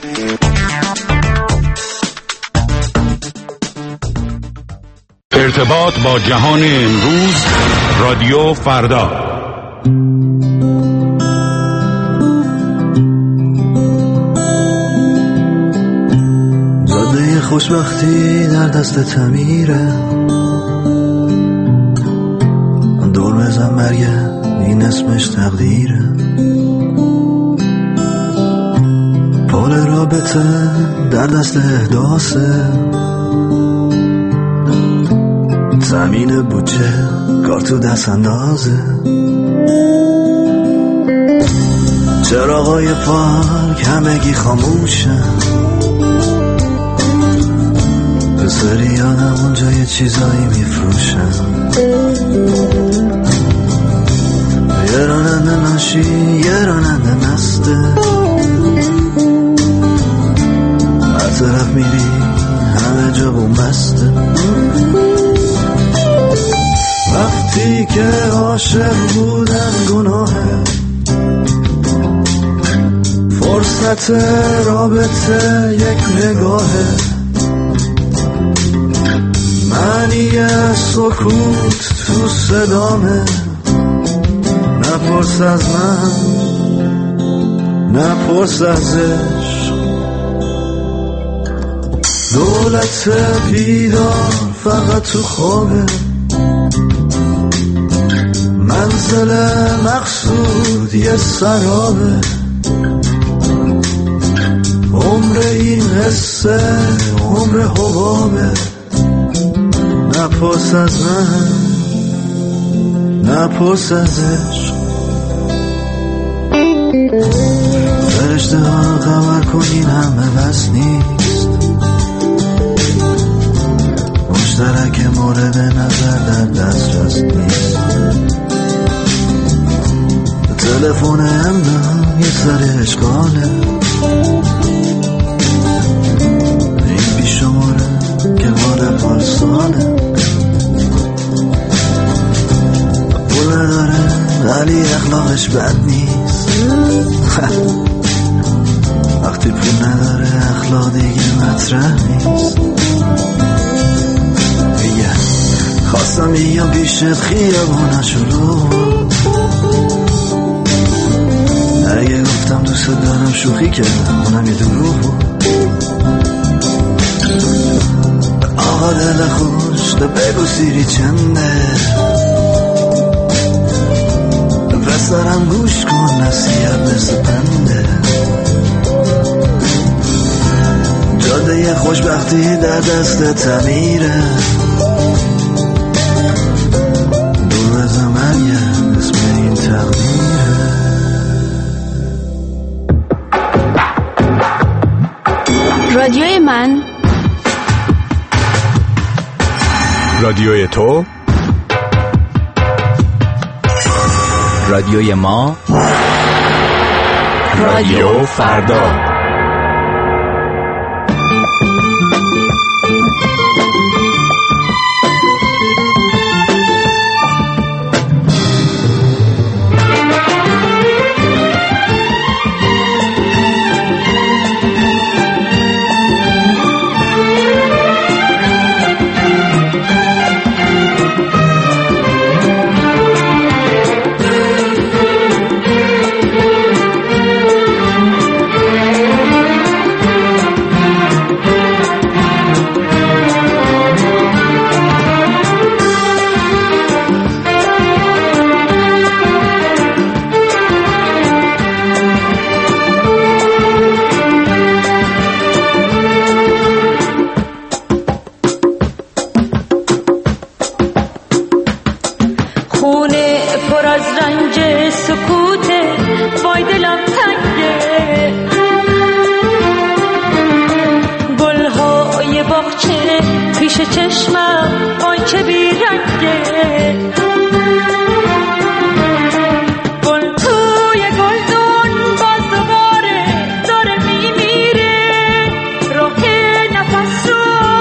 ارتباط با جهان امروز، رادیو فردا. جاده خوشبختی در دست تعمیره، دور بزن مرگه این اسمش تقدیره، پول رابطه در دست احداثه، زمین بودجه کار تو دست اندازه، چراغای پارک همگی خاموشن، پسری یادم اونجا یه چیزایی میفروشن، یه راننده ناشی یه راننده مسته، هر طرف میری همه جا بومبسته، وقتی که عاشق بودن گناهه، فرصت رابطه یک نگاهه، معنی سکوت تو صدامه، نپرس از من نپرس ازش، دولت بیدار فقط تو خوابه، منزل مقصود یه سرابه، عمر این حسه عمر حبابه، نپرس از من نپرس ازش، فرشته ها خبر کنین همه بس نیست، مشترک مورد نظر در دسترس نیست، تلفن امنا یه سر اشغاله، این بی شماره که وارد پارساله، پول نداره ولی اخلاقش بد نیست، وقتی پول نداره اخلاق دیگه مطرح نیست، میگه خواستم بیام پیشت خیابونش رو، اگه گفتم دوست دارم شوخی کردم اونم یه دروغ بود، آقا دل خوش تو بگو سیری چنده، پسرم گوش کن نصیحت مثل پنده، جاده خوشبختی در دست تعمیره، دور از مرگه اسم این تقدیره. رادیوی من، رادیوی تو، رادیوی ما، رادیو فردا. Rohe nafas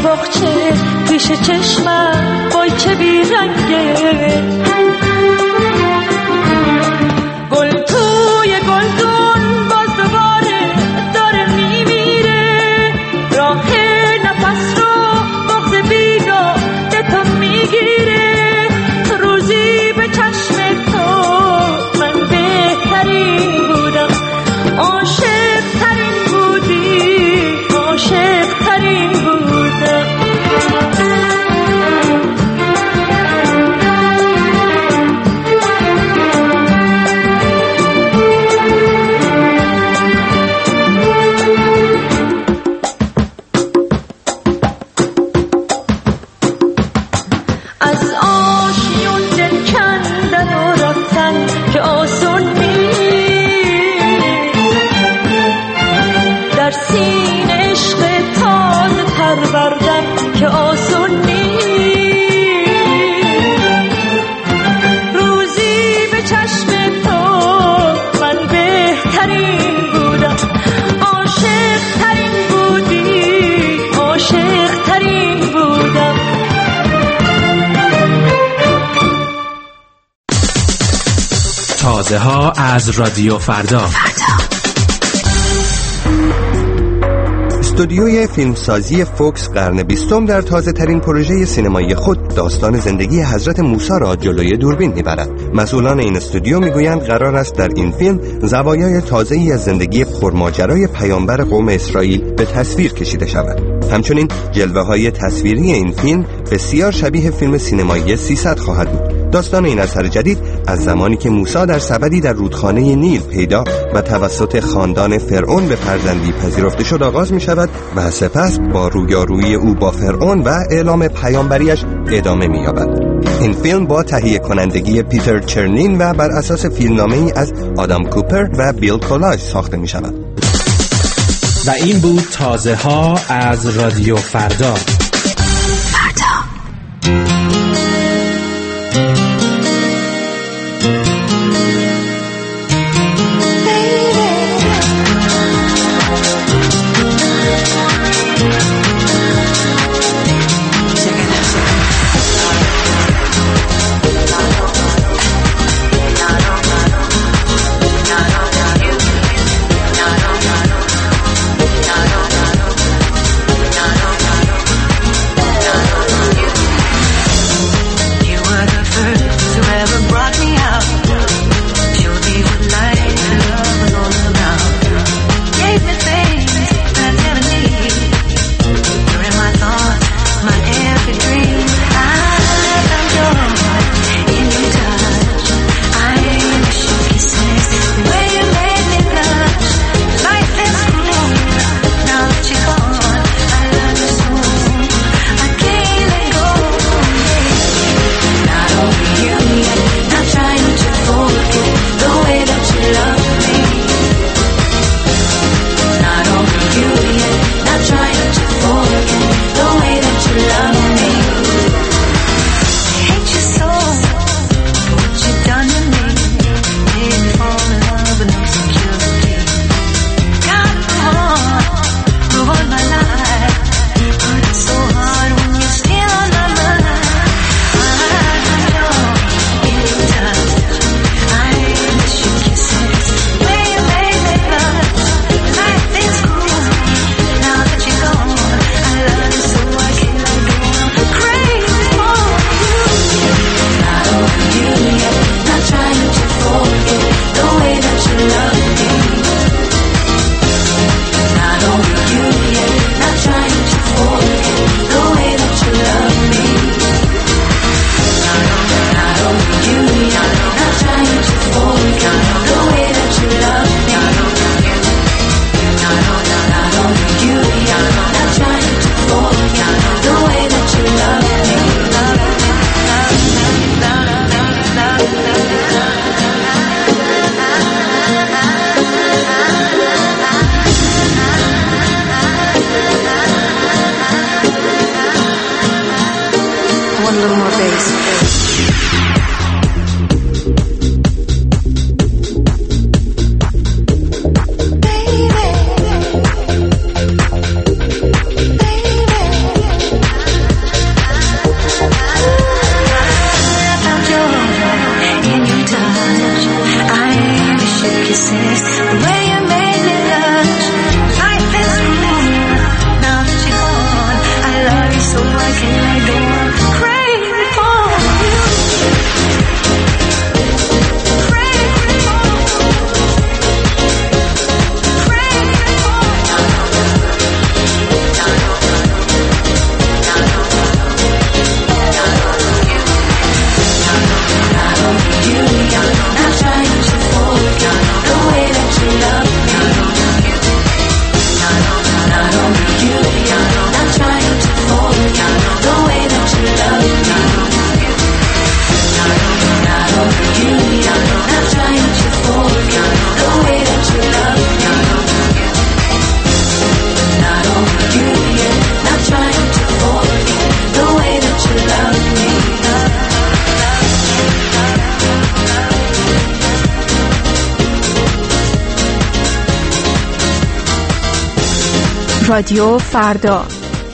باغچه پیش چشمم، وای چه بیرنگه. گل توی گلدون باز دوباره داره میمیره، راه نفس رو بغض بیداده تو میگیره. روزی به چشم تو من بهترین بودم، عاشق ترین بودی، عاشق ترین بودم. از آشیون دل کندن و رفتن که آسون نیست، در سینه عشق تازه پروردن که آسون نیست. روزی به چشم تو من بهترین بودم، عاشق ترین بودی، عاشق ترین بودم. تازه ها از رادیو فردا. استودیوی فیلمسازی فوکس قرن بیستم در تازه ترین پروژه سینمایی خود داستان زندگی حضرت موسی را جلوی دوربین میبرد. مسئولان این استودیو میگویند قرار است در این فیلم زوایای تازه‌ای از زندگی پرماجرای پیامبر قوم اسرائیل به تصویر کشیده شود. همچنین جلوه‌های تصویری این فیلم بسیار شبیه فیلم سینمایی سیصد خواهد بود. داستان این اثر جدید از زمانی که موسی در سبدی در رودخانه نیل پیدا و توسط خاندان فرعون به فرزندی پذیرفته شد آغاز می شود و سپس با رویارویی او با فرعون و اعلام پیامبریش ادامه می یابد. این فیلم با تهیه کنندگی پیتر چرنین و بر اساس فیلمنامه‌ای از آدام کوپر و بیل کولاج ساخته می شود. و این بود تازه ها از رادیو فردا. رادیو فردا.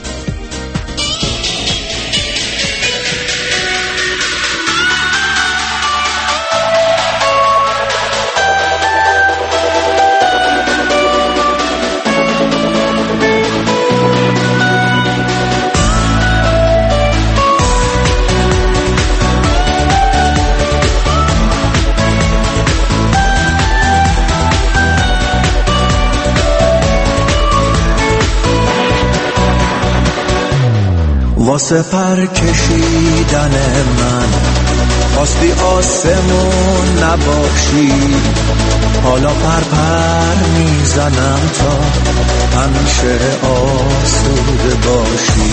واسه پر کشیدن من خواستی آسمون نباشی، حالا پر پر میزنم تا همیشه آسوده باشی.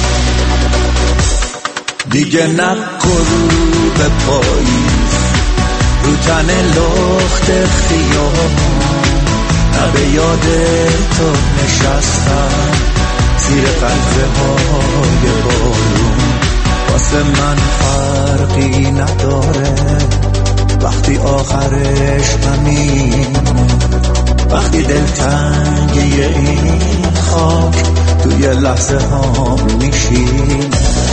دیگه نکرو به پاییز رو تن لخت خیابون، نه به یاد تو نشستم زیر قلعه های بارون. واسه من فرقی نداره وقتی آخرش همینه، وقتی دلتنگ این خاک توی لحظه ها میشینه.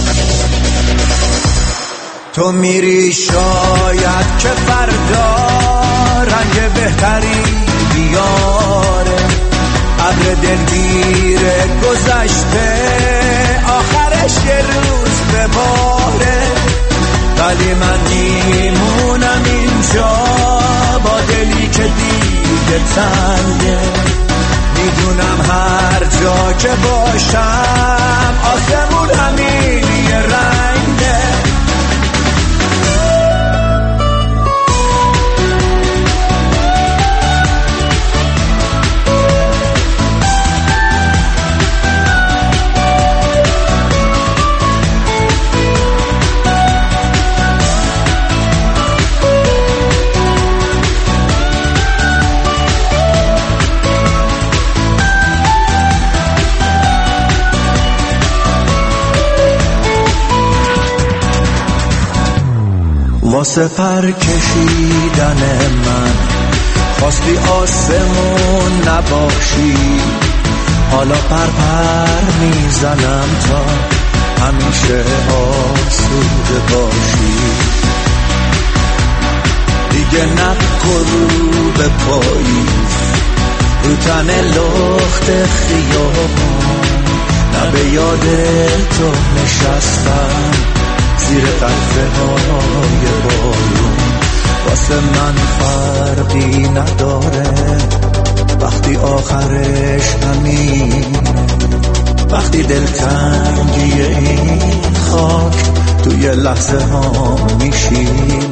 تو میری شاید که فردا رنگ بهتری بیاره، ابر دلگیر گذشته آخرش یه روز بباره، ولی من میمونم اینجا با دلی که دیگه تنگه. میدونم هر جا که باشم آسمون همین یه رنگه. واسه پر کشیدن من خواستی آسمون نباشی، حالا پر پر میزنم تا همیشه آسوده باشی. دیگه نکرو به پاییز رو تن لخت خیابون، نه به یاد تو نشستم زیر قلعه های بارون. واسه من فرقی نداره وقتی آخرش همینه، وقتی دلتنگی این خاک توی لحظه ها میشینه.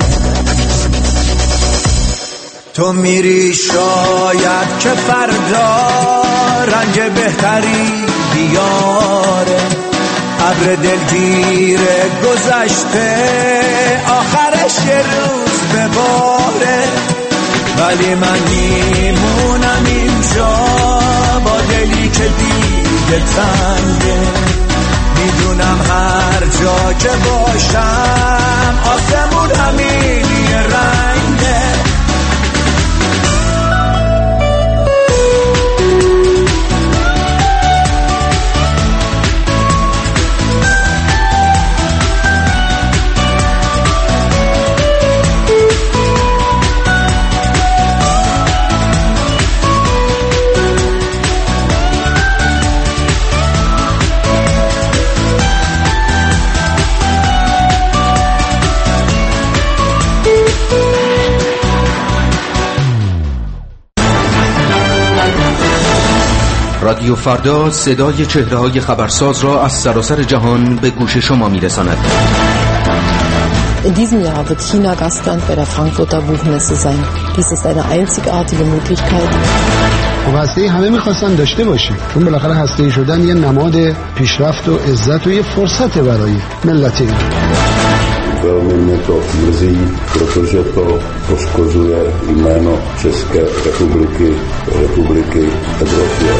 تو میری شاید که فردا رنگ بهتری بیاره، ابر دلگیر گذشته آخرش یه روز بباره، ولی من میمونم اینجا با دلی که دیگه تنگه. میدونم هر جا که باشم آسمون همین یه رنگه. رادیو فردا صدای چهره‌های خبرساز را از سراسر جهان به گوش شما می‌رساند. In diesem Jahr wird China Gastland bei der Frankfurter Buchmesse sein. Dies ist eine einzigartige Möglichkeit. خب هسته همه می‌خواستن داشته باشیم، چون بالاخره هسته‌ای شدن یه نماد پیشرفت و عزت و یه فرصت برای ملت ایران. Velmi mě to mrzí, protože to poškozuje jméno České republiky, republiky Evropě.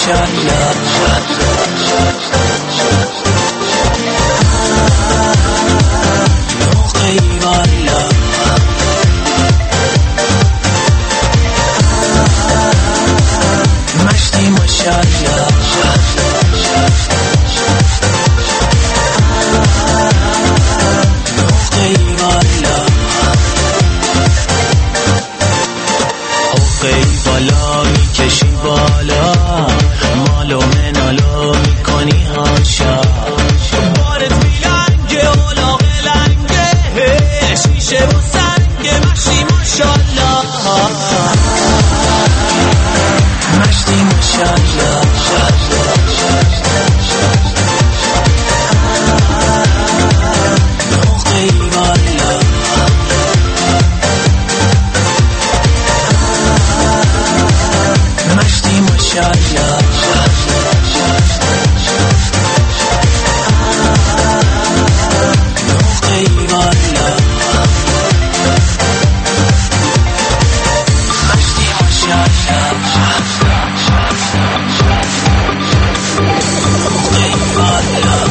ماشاءالله نوقی والا مشتی ماشاءالله نوقی والا حقی بالا میکشی بالا مالو منالو میکنی هاشا بارت میلنگه اولاغ لنگه شیشه و سنگه مشتی ماشاءالله مشتی ماشاءالله نوقی والا مشتی ماشاءالله نوقی والا مشتی ماشاءالله نوقی والا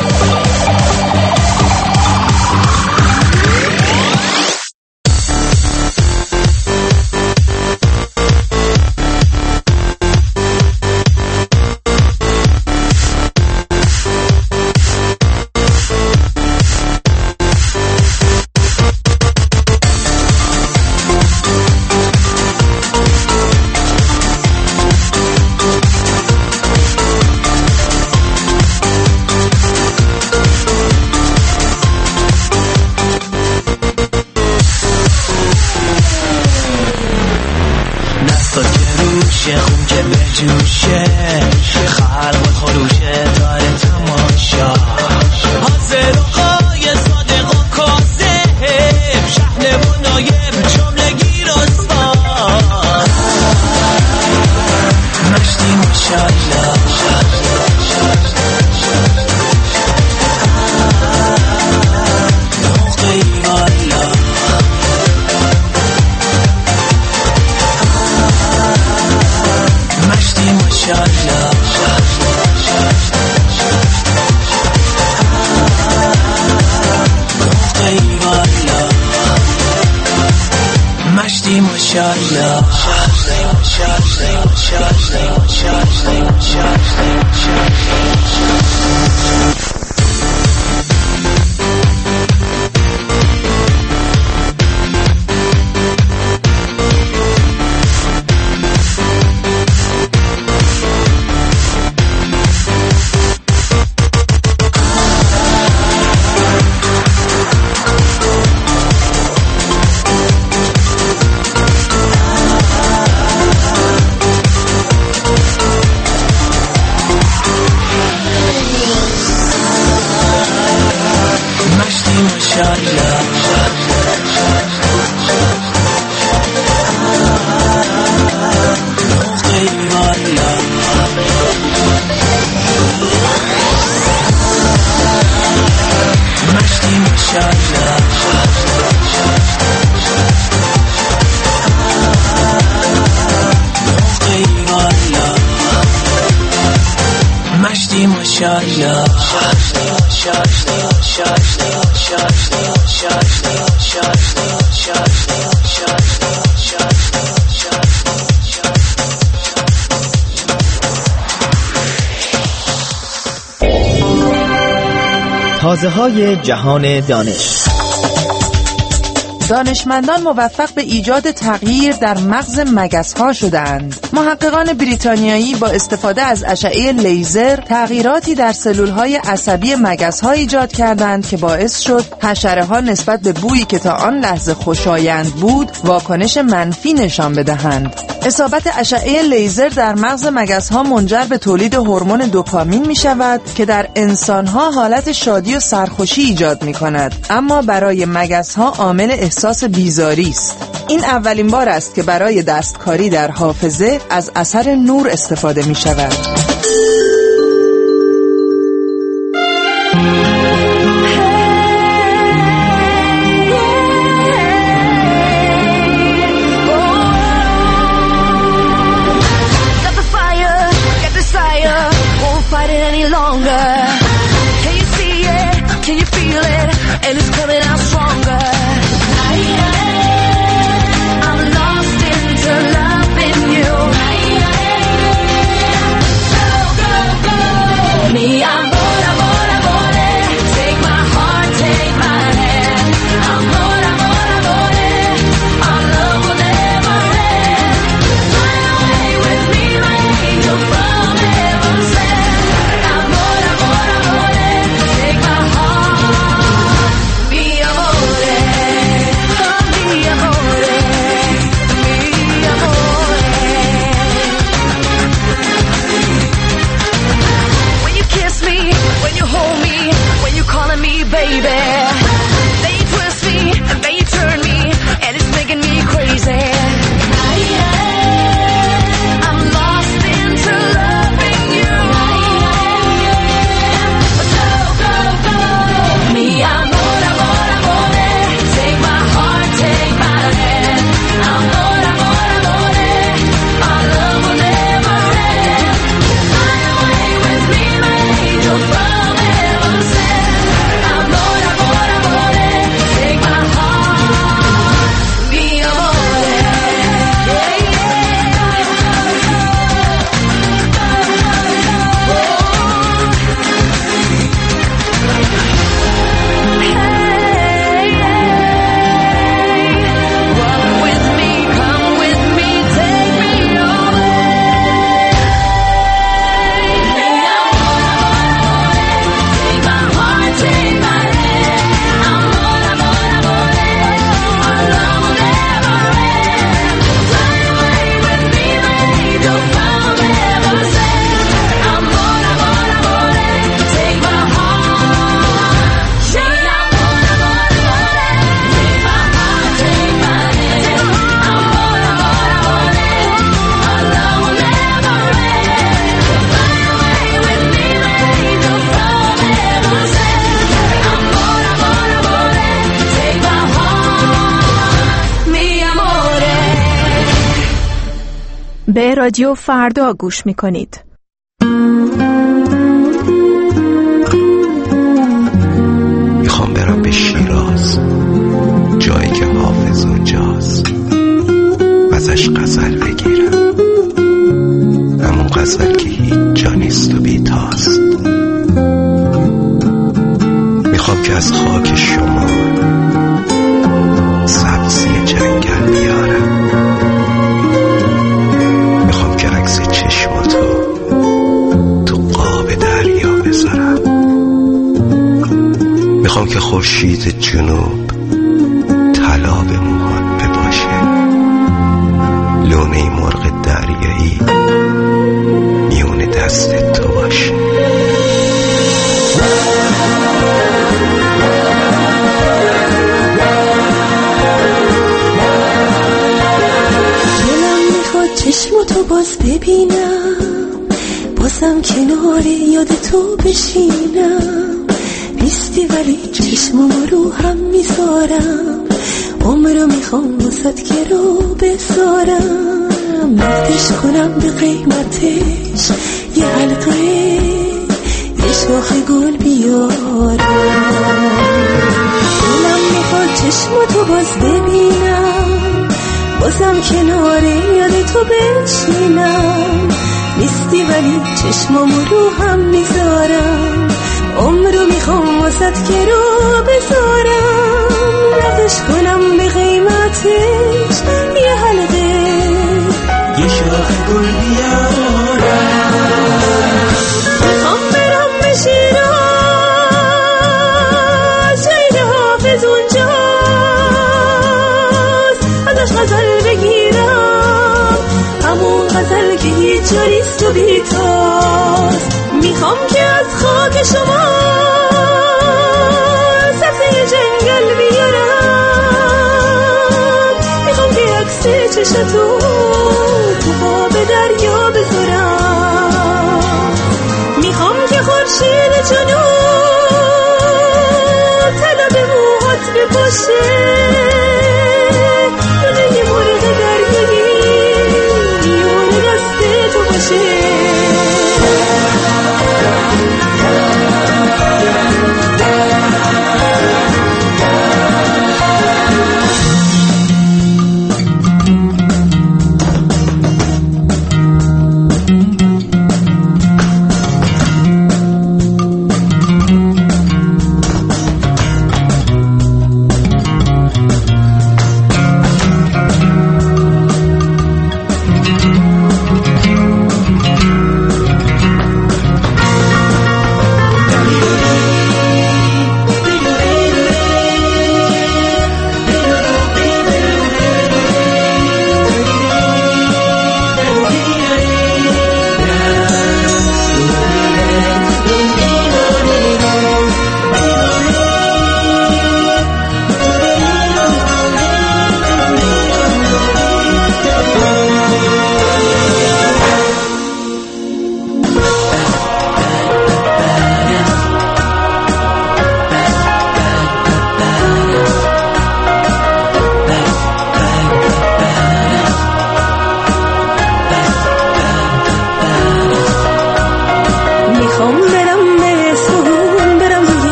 خون که به جوشه خلق خروشه داره تماشا حاضر و قای صادق و کاذب شحنه و نایب جملگی رسوا مشتی ماشاءالله نوقی والا مشتی ماشاءالله نوقی والا مشتی ماشاءالله مشتی ماشاءالله تازه‌های جهان دانش. دانشمندان موفق به ایجاد تغییر در مغز مگس‌ها شدند. محققان بریتانیایی با استفاده از اشعه لیزر تغییراتی در سلول‌های عصبی مگس‌ها ایجاد کردند که باعث شد حشره‌ها نسبت به بویی که تا آن لحظه خوشایند بود واکنش منفی نشان بدهند. اصابت اشعه لیزر در مغز مگس‌ها منجر به تولید هورمون دوپامین می‌شود که در انسان‌ها حالت شادی و سرخوشی ایجاد می‌کند، اما برای مگس‌ها عامل احساس بیزاری است. این اولین بار است که برای دستکاری در حافظه از اثر نور استفاده می‌شود. feel it, and it's coming out stronger. I'm lost into loving you. Go, go, go. Me, I'm Bora, Bora, Bora. Take my heart, take my hand. I'm Bora, Bora, Bora. Our love will never end. Fly away with me, my angel from heaven's land. I'm Bora, Bora, Bora. Take my heart. Mi amore, oh mi amore, mi amore. When you kiss me, when you hold me, when you're calling me baby, then you twist me, and then you turn me, and it's making me crazy. I'm lost into loving you. Go, go, go. Me, amor, amor, amore. Take my heart, take my hand. Amor, amor, amore. Our love will never end. Fly away with me, my angel from heaven's land. Amor, amor, amore. Take my heart, mi amore. Yeah, walk with me, come with me, take me away. Take my heart, take my hand. Amor, amor, amore. Our love will never end. Fly away with me, my angel from heaven's land. Amor, amor, amore. Take my heart. Yeah, amor, amor, amore. Take my heart, take my hand. Amor, amor, amore. Our love will never end. Fly away with me, my angel from heaven's land. Amor, amor, amore. Take my heart, mi amore. به رادیو فردا گوش میکنید. میخوام برم به شیراز، جایی که حافظ اونجاست، ازش غزل بگیرم، همون غزل که هیچ جا نیست و بیتاست. میخوام که از خاک شما سبزی جنگل بیارم، میخوام که عکس چشماتو تو قاب دریا بذارم، میخوام که خورشید جنوب طلا به موهات بپاشه، لونه مرغ دریایی میون دست تو باشه. دلم میخواد چشماتو باز ببینم، بازم کنار یاد تو بشینم. نیستی ولی چشمامو رو هم میذارم، عمرو میخوام واسد که رو بذارم. نقدش کنم به قیمتش یه حلقه، یه شاخ گل بیارم. دلم میخواد چشماتو باز ببینم، بازم کنار یاد تو بشینم. نیستی ولی چشمامو رو هم میذارم، عمرو میخوام واسد که رو بذارم. نقدش کنم به قیمتش یه حلقه، یه شاخ گل بیارم. میخوام برم به شیراز، جایی که حافظ اونجاست، ازش غزل بگیرم، همون غزل که هیچ جا نیست و بیتاست. میخوام که از خاک شما سبزی جنگل بیارم، میخوام که عکس چشتو تو قاب دریا بذارم. میخوام که خورشید جنوب طلا به موهات بپاشه،